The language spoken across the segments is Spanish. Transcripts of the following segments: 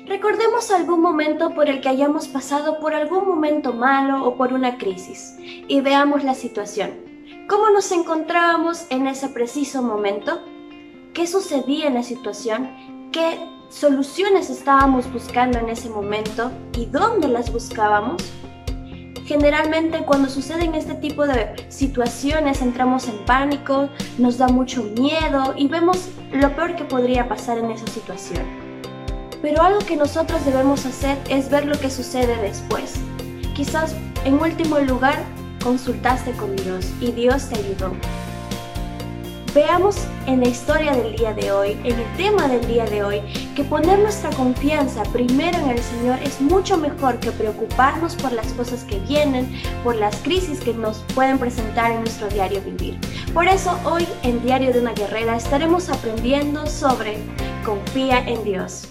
Recordemos algún momento por el que hayamos pasado por algún momento malo o por una crisis y veamos la situación. ¿Cómo nos encontrábamos en ese preciso momento? ¿Qué sucedía en la situación? ¿Qué soluciones estábamos buscando en ese momento y dónde las buscábamos? Generalmente cuando suceden este tipo de situaciones entramos en pánico, nos da mucho miedo y vemos lo peor que podría pasar en esa situación. Pero algo que nosotros debemos hacer es ver lo que sucede después. Quizás en último lugar consultaste con Dios y Dios te ayudó. Veamos en la historia del día de hoy, en el tema del día de hoy, que poner nuestra confianza primero en el Señor es mucho mejor que preocuparnos por las cosas que vienen, por las crisis que nos pueden presentar en nuestro diario vivir. Por eso hoy en Diario de una Guerrera estaremos aprendiendo sobre confía en Dios.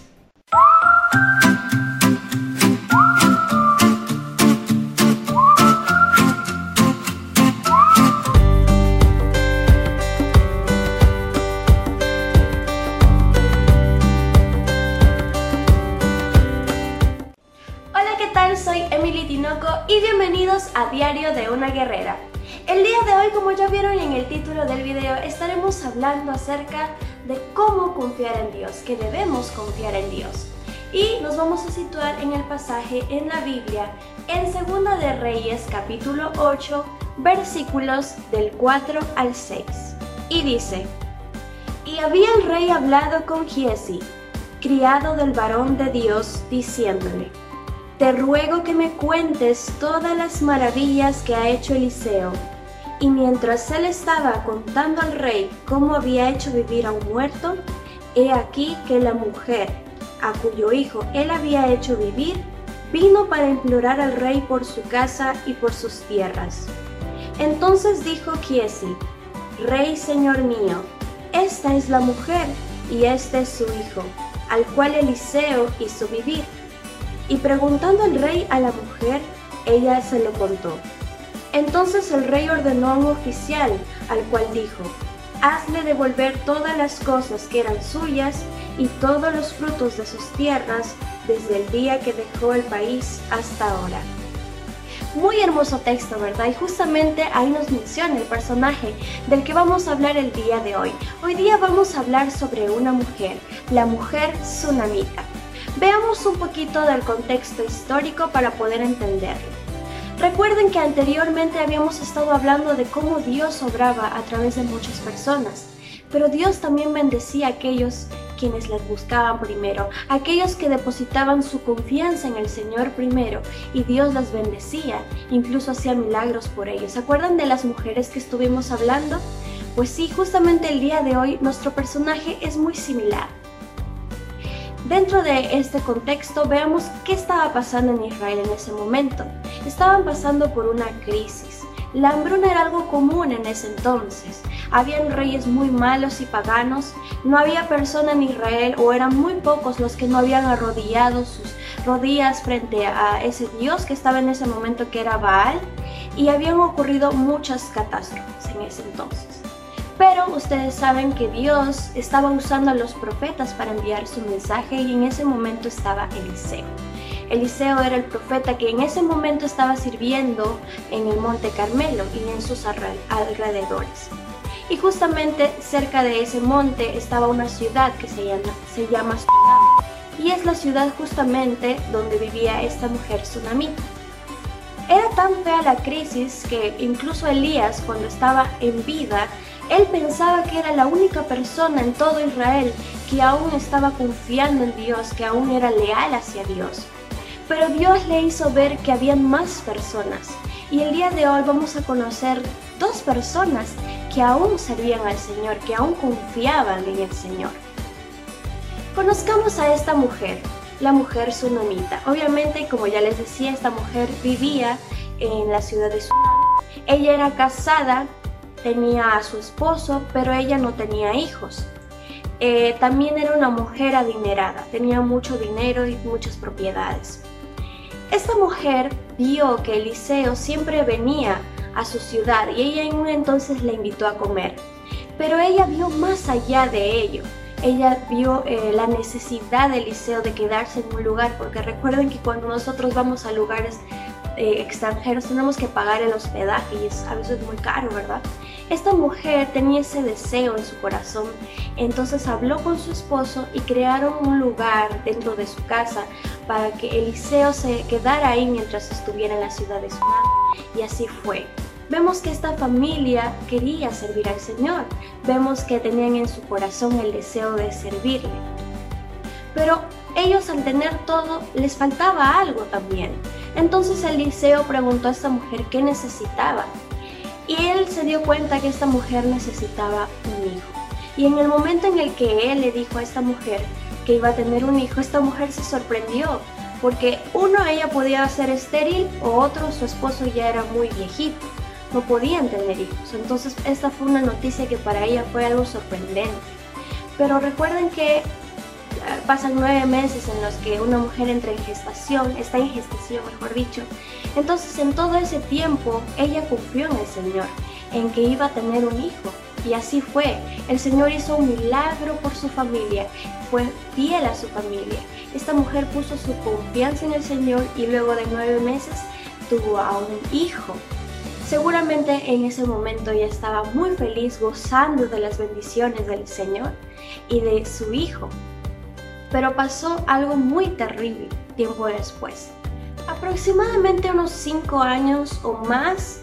Soy Emily Tinoco y bienvenidos a Diario de una Guerrera. El día de hoy, como ya vieron en el título del video, estaremos hablando acerca de cómo confiar en Dios, que debemos confiar en Dios. Y nos vamos a situar en el pasaje en la Biblia, en Segunda de Reyes, capítulo 8, versículos del 4 al 6. Y dice: Y había el rey hablado con Giezi, criado del varón de Dios, diciéndole: Te ruego que me cuentes todas las maravillas que ha hecho Eliseo. Y mientras él estaba contando al rey cómo había hecho vivir a un muerto, he aquí que la mujer, a cuyo hijo él había hecho vivir, vino para implorar al rey por su casa y por sus tierras. Entonces dijo Giezi: Rey, señor mío, esta es la mujer y este es su hijo, al cual Eliseo hizo vivir. Y preguntando el rey a la mujer, ella se lo contó. Entonces el rey ordenó a un oficial, al cual dijo: Hazle devolver todas las cosas que eran suyas y todos los frutos de sus tierras desde el día que dejó el país hasta ahora. Muy hermoso texto, ¿verdad? Y justamente ahí nos menciona el personaje del que vamos a hablar el día de hoy. Hoy día vamos a hablar sobre una mujer, la mujer tsunamita. Veamos un poquito del contexto histórico para poder entenderlo. Recuerden que anteriormente habíamos estado hablando de cómo Dios obraba a través de muchas personas, pero Dios también bendecía a aquellos quienes les buscaban primero, aquellos que depositaban su confianza en el Señor primero, y Dios las bendecía, incluso hacía milagros por ellos. ¿Se acuerdan de las mujeres que estuvimos hablando? Pues sí, justamente el día de hoy nuestro personaje es muy similar. Dentro de este contexto, veamos qué estaba pasando en Israel en ese momento. Estaban pasando por una crisis. La hambruna era algo común en ese entonces. Habían reyes muy malos y paganos. No había persona en Israel, o eran muy pocos los que no habían arrodillado sus rodillas frente a ese Dios que estaba en ese momento, que era Baal. Y habían ocurrido muchas catástrofes en ese entonces. Pero ustedes saben que Dios estaba usando a los profetas para enviar su mensaje, y en ese momento estaba Eliseo. Eliseo era el profeta que en ese momento estaba sirviendo en el Monte Carmelo y en sus alrededores. Y justamente cerca de ese monte estaba una ciudad que se llama Sunam, y es la ciudad justamente donde vivía esta mujer tsunamita. Era tan fea la crisis que incluso Elías, cuando estaba en vida, él pensaba que era la única persona en todo Israel que aún estaba confiando en Dios, que aún era leal hacia Dios. Pero Dios le hizo ver que habían más personas, y el día de hoy vamos a conocer dos personas que aún servían al Señor, que aún confiaban en el Señor. Conozcamos a esta mujer, la mujer tsunamita. Obviamente, como ya les decía, esta mujer vivía en la ciudad de Sunam. Ella era casada, tenía a su esposo, pero ella no tenía hijos. También era una mujer adinerada, tenía mucho dinero y muchas propiedades. Esta mujer vio que Eliseo siempre venía a su ciudad y ella en un entonces le invitó a comer. Pero ella vio más allá de ello. ella vio la necesidad de Eliseo de quedarse en un lugar, porque recuerden que cuando nosotros vamos a lugares extranjeros tenemos que pagar el hospedaje y a veces es muy caro, ¿verdad? Esta mujer tenía ese deseo en su corazón, entonces habló con su esposo y crearon un lugar dentro de su casa para que Eliseo se quedara ahí mientras estuviera en la ciudad de Sunam, y así fue. Vemos que esta familia quería servir al Señor, vemos que tenían en su corazón el deseo de servirle, pero ellos al tener todo les faltaba algo también. Entonces Eliseo preguntó a esta mujer qué necesitaba, y él se dio cuenta que esta mujer necesitaba un hijo. Y en el momento en el que él le dijo a esta mujer que iba a tener un hijo, esta mujer se sorprendió, porque uno, ella podía ser estéril, o otro, su esposo ya era muy viejito, no podían tener hijos. Entonces esta fue una noticia que para ella fue algo sorprendente. Pero recuerden que pasan 9 meses en los que una mujer está en gestación, mejor dicho. Entonces en todo ese tiempo ella confió en el Señor, en que iba a tener un hijo. Y así fue. El Señor hizo un milagro por su familia, fue fiel a su familia. Esta mujer puso su confianza en el Señor y luego de 9 meses tuvo a un hijo. Seguramente en ese momento ella estaba muy feliz, gozando de las bendiciones del Señor y de su hijo. Pero pasó algo muy terrible tiempo después. Aproximadamente unos 5 años o más,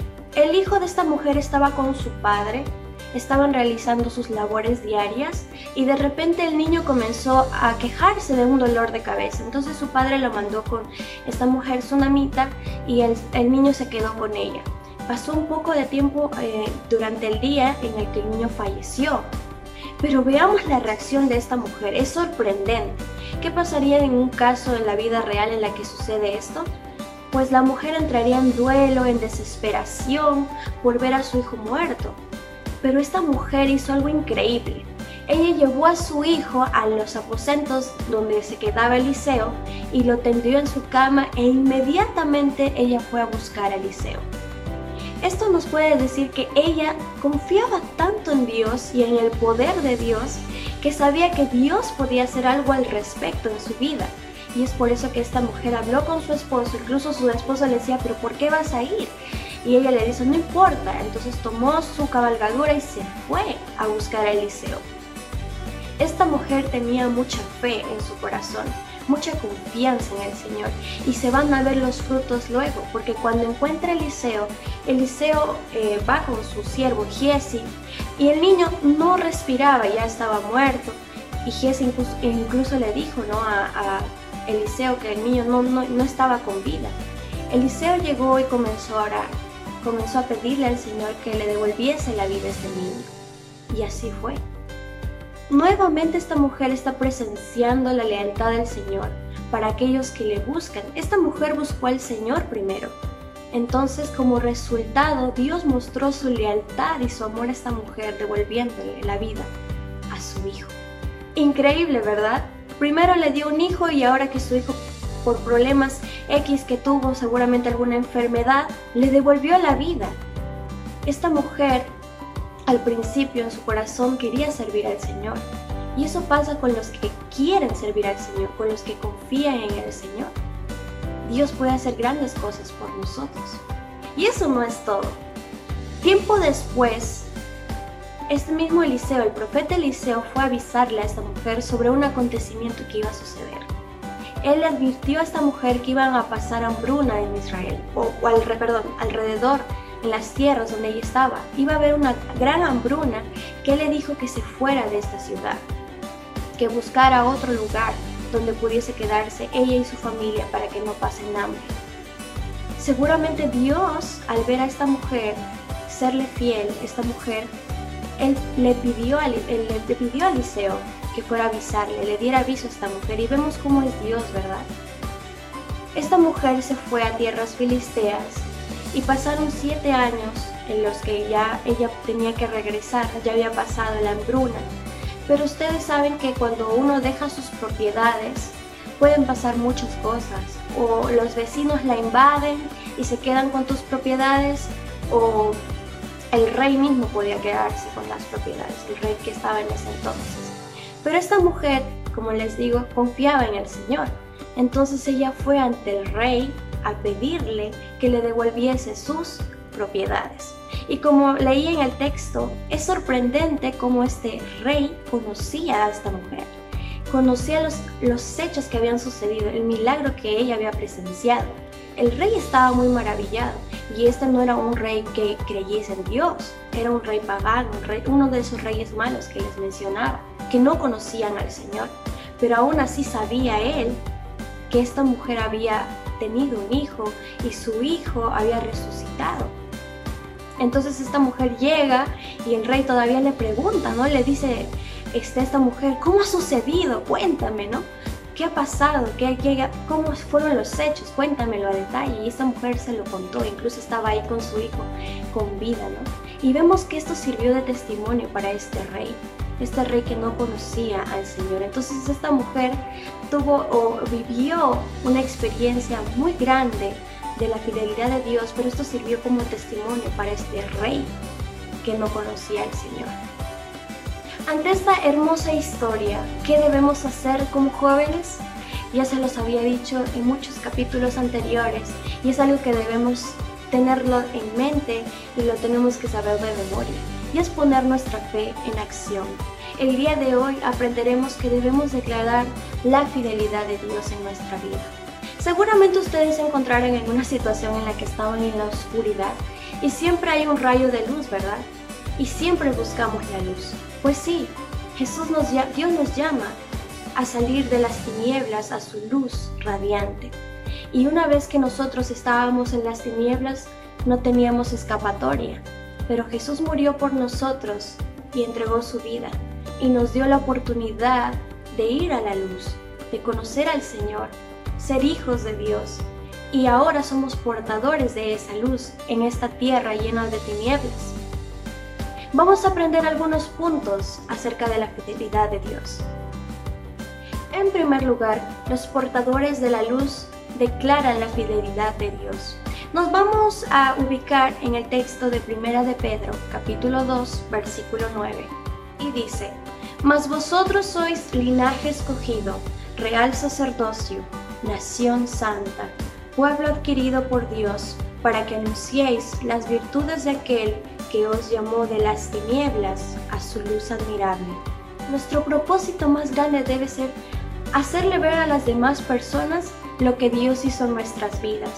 el hijo de esta mujer estaba con su padre, estaban realizando sus labores diarias y de repente el niño comenzó a quejarse de un dolor de cabeza. Entonces su padre lo mandó con esta mujer sunamita y el niño se quedó con ella. Pasó un poco de tiempo durante el día en el que el niño falleció. Pero veamos la reacción de esta mujer, es sorprendente. ¿Qué pasaría en un caso en la vida real en la que sucede esto? Pues la mujer entraría en duelo, en desesperación por ver a su hijo muerto. Pero esta mujer hizo algo increíble. Ella llevó a su hijo a los aposentos donde se quedaba Eliseo y lo tendió en su cama e inmediatamente ella fue a buscar a Eliseo. Esto nos puede decir que ella confiaba tanto en Dios y en el poder de Dios que sabía que Dios podía hacer algo al respecto en su vida. Y es por eso que esta mujer habló con su esposo, incluso su esposo le decía, ¿pero por qué vas a ir? Y ella le dice, no importa. Entonces tomó su cabalgadura y se fue a buscar a Eliseo. Esta mujer tenía mucha fe en su corazón, mucha confianza en el Señor, y se van a ver los frutos luego, porque cuando encuentra a Eliseo, va con su siervo Giesi, y el niño no respiraba, ya estaba muerto, y Giesi incluso le dijo, ¿no?, a Eliseo que el niño no estaba con vida. Eliseo llegó y comenzó a orar, comenzó a pedirle al Señor que le devolviese la vida a este niño, y así fue. Nuevamente esta mujer está presenciando la lealtad del Señor para aquellos que le buscan. Esta mujer buscó al Señor primero. Entonces, como resultado, Dios mostró su lealtad y su amor a esta mujer, devolviéndole la vida a su hijo. Increíble, ¿verdad? Primero le dio un hijo y ahora que su hijo, por problemas X que tuvo, seguramente alguna enfermedad, le devolvió la vida. Esta mujer al principio en su corazón quería servir al Señor, y eso pasa con los que quieren servir al Señor, con los que confían en el Señor. Dios puede hacer grandes cosas por nosotros. Y eso no es todo. Tiempo después, este mismo Eliseo, el profeta Eliseo, fue a avisarle a esta mujer sobre un acontecimiento que iba a suceder. Él le advirtió a esta mujer que iban a pasar hambruna en Israel, alrededor en las tierras donde ella estaba. Iba a haber una gran hambruna, que él le dijo que se fuera de esta ciudad, que buscara otro lugar donde pudiese quedarse ella y su familia para que no pasen hambre. Seguramente Dios, al ver a esta mujer serle fiel, esta mujer, él le pidió a Eliseo que fuera a avisarle, le diera aviso a esta mujer, y vemos cómo es Dios, ¿verdad? Esta mujer se fue a tierras filisteas y pasaron 7 años en los que ya ella tenía que regresar, ya había pasado la hambruna. Pero ustedes saben que cuando uno deja sus propiedades pueden pasar muchas cosas, o los vecinos la invaden y se quedan con tus propiedades, o el rey mismo podía quedarse con las propiedades, el rey que estaba en ese entonces. Pero esta mujer, como les digo, confiaba en el Señor. Entonces ella fue ante el rey a pedirle que le devolviese sus propiedades. Y como leí en el texto, es sorprendente cómo este rey conocía a esta mujer. Conocía los hechos que habían sucedido, el milagro que ella había presenciado. El rey estaba muy maravillado, y este no era un rey que creyese en Dios, era un rey pagano, uno de esos reyes malos que les mencionaba, que no conocían al Señor. Pero aún así sabía él que esta mujer había tenido un hijo y su hijo había resucitado. Entonces esta mujer llega y el rey todavía le pregunta, ¿no? Le dice esta mujer, ¿cómo ha sucedido? Cuéntame, ¿no? ¿Qué ha pasado? ¿Cómo fueron los hechos? Cuéntamelo a detalle. Y esta mujer se lo contó, incluso estaba ahí con su hijo con vida, ¿no? Y vemos que esto sirvió de testimonio para este rey que no conocía al Señor. Entonces esta mujer vivió una experiencia muy grande de la fidelidad de Dios, pero esto sirvió como testimonio para este rey que no conocía al Señor. Ante esta hermosa historia, ¿qué debemos hacer como jóvenes? Ya se los había dicho en muchos capítulos anteriores y es algo que debemos tenerlo en mente y lo tenemos que saber de memoria, y es poner nuestra fe en acción. El día de hoy aprenderemos que debemos declarar la fidelidad de Dios en nuestra vida. Seguramente ustedes se encontraron en una situación en la que estaban en la oscuridad y siempre hay un rayo de luz, ¿verdad? Y siempre buscamos la luz. Pues sí, Dios nos llama a salir de las tinieblas a su luz radiante. Y una vez que nosotros estábamos en las tinieblas, no teníamos escapatoria. Pero Jesús murió por nosotros y entregó su vida. Y nos dio la oportunidad de ir a la luz, de conocer al Señor, ser hijos de Dios. Y ahora somos portadores de esa luz en esta tierra llena de tinieblas. Vamos a aprender algunos puntos acerca de la fidelidad de Dios. En primer lugar, los portadores de la luz declaran la fidelidad de Dios. Nos vamos a ubicar en el texto de 1 de Pedro, capítulo 2, versículo 9, y dice: Mas vosotros sois linaje escogido, real sacerdocio, nación santa, pueblo adquirido por Dios, para que anunciéis las virtudes de aquel que os llamó de las tinieblas a su luz admirable. Nuestro propósito más grande debe ser hacerle ver a las demás personas lo que Dios hizo en nuestras vidas.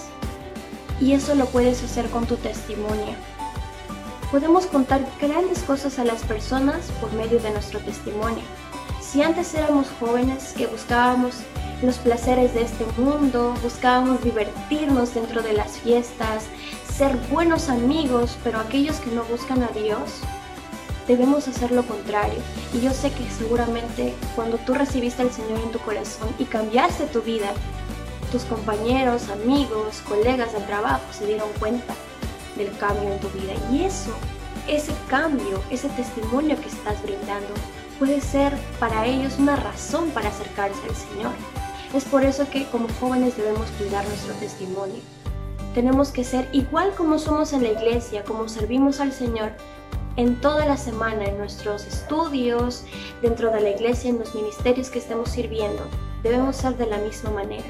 Y eso lo puedes hacer con tu testimonio. Podemos contar grandes cosas a las personas por medio de nuestro testimonio. Si antes éramos jóvenes que buscábamos los placeres de este mundo, buscábamos divertirnos dentro de las fiestas, ser buenos amigos, pero aquellos que no buscan a Dios, debemos hacer lo contrario. Y yo sé que seguramente cuando tú recibiste al Señor en tu corazón y cambiaste tu vida, tus compañeros, amigos, colegas del trabajo se dieron cuenta del cambio en tu vida. Y ese cambio, ese testimonio que estás brindando, puede ser para ellos una razón para acercarse al Señor. Es por eso que como jóvenes debemos cuidar nuestro testimonio. Tenemos que ser igual como somos en la iglesia, como servimos al Señor en toda la semana, en nuestros estudios, dentro de la iglesia, en los ministerios que estemos sirviendo. Debemos ser de la misma manera.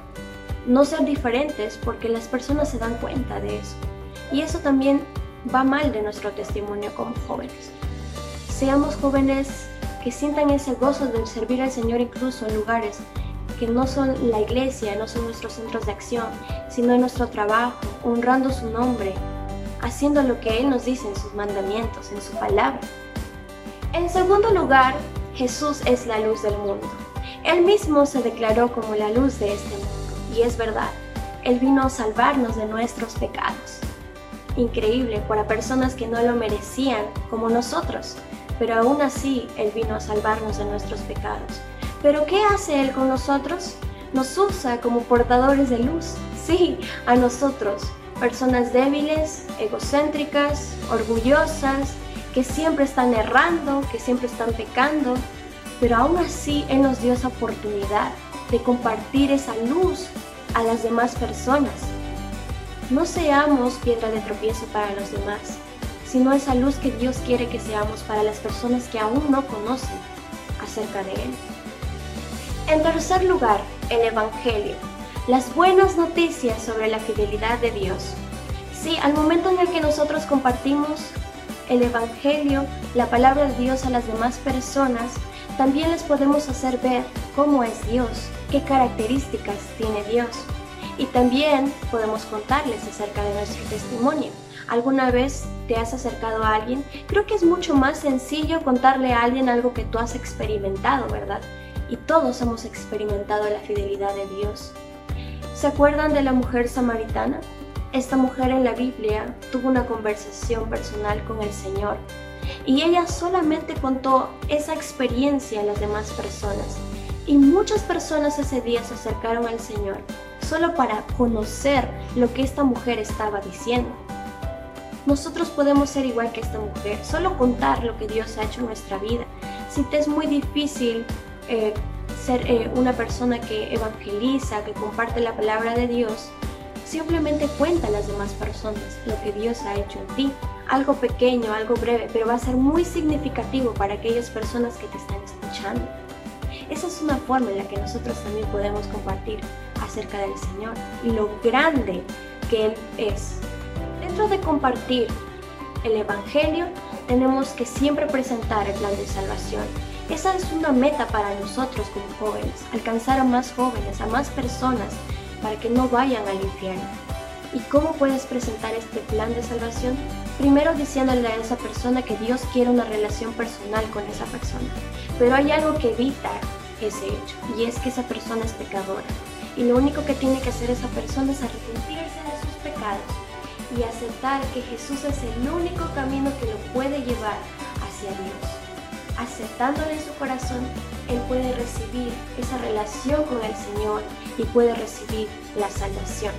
No ser diferentes, porque las personas se dan cuenta de eso. Y eso también va mal de nuestro testimonio como jóvenes. Seamos jóvenes que sientan ese gozo de servir al Señor incluso en lugares que no son la iglesia, no son nuestros centros de acción, sino en nuestro trabajo, honrando su nombre, haciendo lo que Él nos dice en sus mandamientos, en su palabra. En segundo lugar, Jesús es la luz del mundo. Él mismo se declaró como la luz de este mundo, y es verdad, Él vino a salvarnos de nuestros pecados. Increíble para personas que no lo merecían como nosotros, pero aún así Él vino a salvarnos de nuestros pecados. ¿Pero qué hace Él con nosotros? Nos usa como portadores de luz. Sí, a nosotros, personas débiles, egocéntricas, orgullosas, que siempre están errando, que siempre están pecando, pero aún así Él nos dio esa oportunidad de compartir esa luz a las demás personas. No seamos piedra de tropiezo para los demás, sino esa luz que Dios quiere que seamos para las personas que aún no conocen a acerca de Él. En tercer lugar, el Evangelio, las buenas noticias sobre la fidelidad de Dios. Sí, al momento en el que nosotros compartimos el Evangelio, la palabra de Dios a las demás personas, también les podemos hacer ver cómo es Dios, qué características tiene Dios. Y también podemos contarles acerca de nuestro testimonio. ¿Alguna vez te has acercado a alguien? Creo que es mucho más sencillo contarle a alguien algo que tú has experimentado, ¿verdad? Y todos hemos experimentado la fidelidad de Dios. ¿Se acuerdan de la mujer samaritana? Esta mujer en la Biblia tuvo una conversación personal con el Señor y ella solamente contó esa experiencia a las demás personas. Y muchas personas ese día se acercaron al Señor solo para conocer lo que esta mujer estaba diciendo. Nosotros podemos ser igual que esta mujer, solo contar lo que Dios ha hecho en nuestra vida. Si te es muy difícil ser una persona que evangeliza, que comparte la palabra de Dios, simplemente cuenta a las demás personas lo que Dios ha hecho en ti. Algo pequeño, algo breve, pero va a ser muy significativo para aquellas personas que te están escuchando. Esa es una forma en la que nosotros también podemos compartir acerca del Señor y lo grande que Él es. Dentro de compartir el Evangelio, tenemos que siempre presentar el plan de salvación. Esa es una meta para nosotros como jóvenes, alcanzar a más jóvenes, a más personas, para que no vayan al infierno. ¿Y cómo puedes presentar este plan de salvación? Primero diciéndole a esa persona que Dios quiere una relación personal con esa persona. Pero hay algo que evita ese hecho, y es que esa persona es pecadora. Y lo único que tiene que hacer esa persona es arrepentirse de sus pecados y aceptar que Jesús es el único camino que lo puede llevar hacia Dios. Aceptándole en su corazón, él puede recibir esa relación con el Señor y puede recibir la salvación.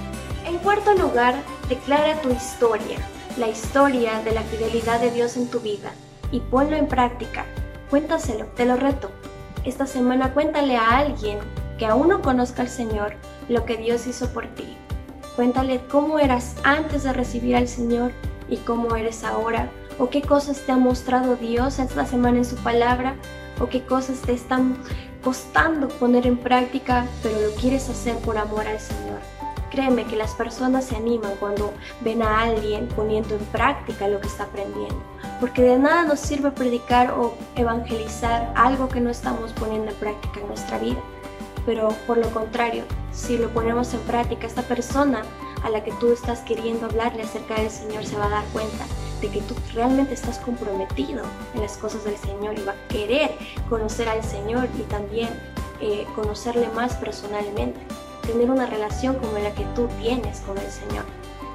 En cuarto lugar, declara tu historia, la historia de la fidelidad de Dios en tu vida, y ponlo en práctica. Cuéntaselo, te lo reto. Esta semana cuéntale a alguien que aún no conozca al Señor lo que Dios hizo por ti. Cuéntale cómo eras antes de recibir al Señor y cómo eres ahora, o qué cosas te ha mostrado Dios esta semana en su palabra, o qué cosas te están costando poner en práctica, pero lo quieres hacer por amor al Señor. Créeme que las personas se animan cuando ven a alguien poniendo en práctica lo que está aprendiendo, porque de nada nos sirve predicar o evangelizar algo que no estamos poniendo en práctica en nuestra vida. Pero por lo contrario, si lo ponemos en práctica, esta persona a la que tú estás queriendo hablarle acerca del Señor se va a dar cuenta de que tú realmente estás comprometido en las cosas del Señor y va a querer conocer al Señor y también conocerle más personalmente, tener una relación como la que tú tienes con el Señor.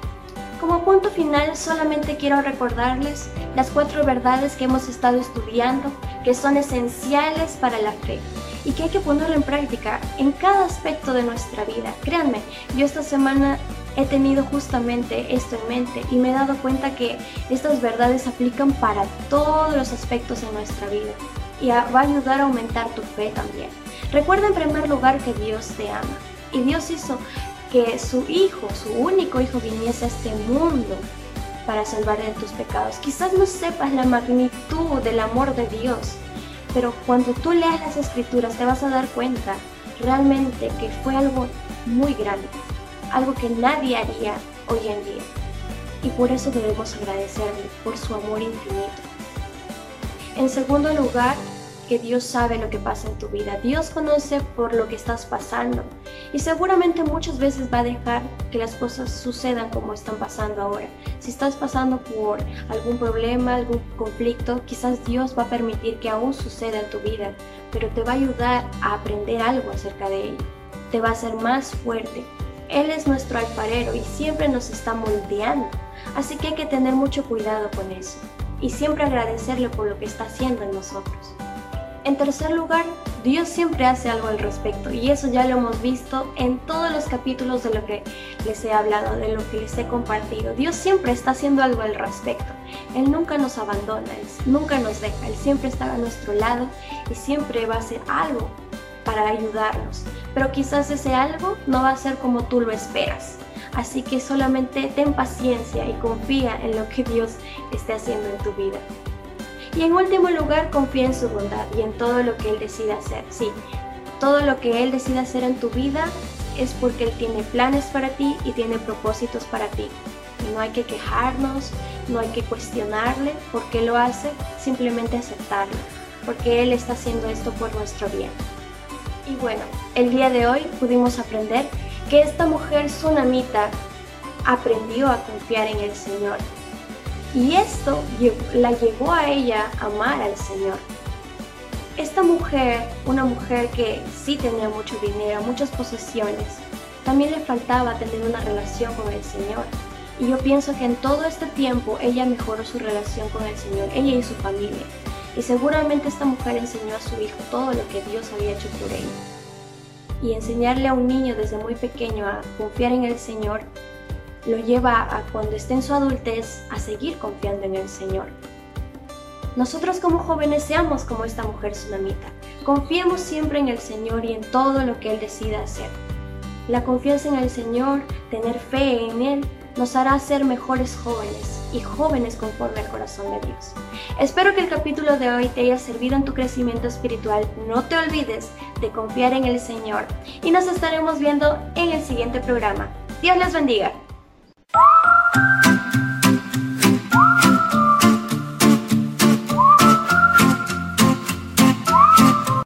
Como punto final, solamente quiero recordarles las 4 verdades que hemos estado estudiando, que son esenciales para la fe y que hay que ponerlo en práctica en cada aspecto de nuestra vida. Créanme, yo esta semana he tenido justamente esto en mente y me he dado cuenta que estas verdades aplican para todos los aspectos de nuestra vida y va a ayudar a aumentar tu fe también. Recuerda en primer lugar que Dios te ama y Dios hizo que su Hijo, su único Hijo, viniese a este mundo para salvar de tus pecados. Quizás no sepas la magnitud del amor de Dios, pero cuando tú leas las Escrituras te vas a dar cuenta realmente que fue algo muy grande, algo que nadie haría hoy en día. Y por eso debemos agradecerle por su amor infinito. En segundo lugar, que Dios sabe lo que pasa en tu vida. Dios conoce por lo que estás pasando y seguramente muchas veces va a dejar que las cosas sucedan como están pasando ahora. Si estás pasando por algún problema, algún conflicto, quizás Dios va a permitir que aún suceda en tu vida, pero te va a ayudar a aprender algo acerca de ello. Te va a hacer más fuerte. Él es nuestro alfarero y siempre nos está moldeando, así que hay que tener mucho cuidado con eso y siempre agradecerle por lo que está haciendo en nosotros. En tercer lugar, Dios siempre hace algo al respecto y eso ya lo hemos visto en todos los capítulos de lo que les he hablado, de lo que les he compartido. Dios siempre está haciendo algo al respecto. Él nunca nos abandona, Él nunca nos deja, Él siempre está a nuestro lado y siempre va a hacer algo para ayudarnos. Pero quizás ese algo no va a ser como tú lo esperas. Así que solamente ten paciencia y confía en lo que Dios esté haciendo en tu vida. Y en último lugar, confía en su bondad y en todo lo que Él decida hacer. Sí, todo lo que Él decida hacer en tu vida es porque Él tiene planes para ti y tiene propósitos para ti. Y no hay que quejarnos, no hay que cuestionarle por qué lo hace, simplemente aceptarlo, porque Él está haciendo esto por nuestro bien. Y bueno, el día de hoy pudimos aprender que esta mujer sunamita aprendió a confiar en el Señor. Y esto la llevó a ella a amar al Señor. Esta mujer, una mujer que sí tenía mucho dinero, muchas posesiones, también le faltaba tener una relación con el Señor. Y yo pienso que en todo este tiempo ella mejoró su relación con el Señor, ella y su familia. Y seguramente esta mujer enseñó a su hijo todo lo que Dios había hecho por ella. Y enseñarle a un niño desde muy pequeño a confiar en el Señor, lo lleva a cuando esté en su adultez a seguir confiando en el Señor. Nosotros como jóvenes seamos como esta mujer sunamita. Confiemos siempre en el Señor y en todo lo que Él decida hacer. La confianza en el Señor, tener fe en Él, nos hará ser mejores jóvenes y jóvenes conforme al corazón de Dios. Espero que el capítulo de hoy te haya servido en tu crecimiento espiritual. No te olvides de confiar en el Señor y nos estaremos viendo en el siguiente programa. Dios les bendiga.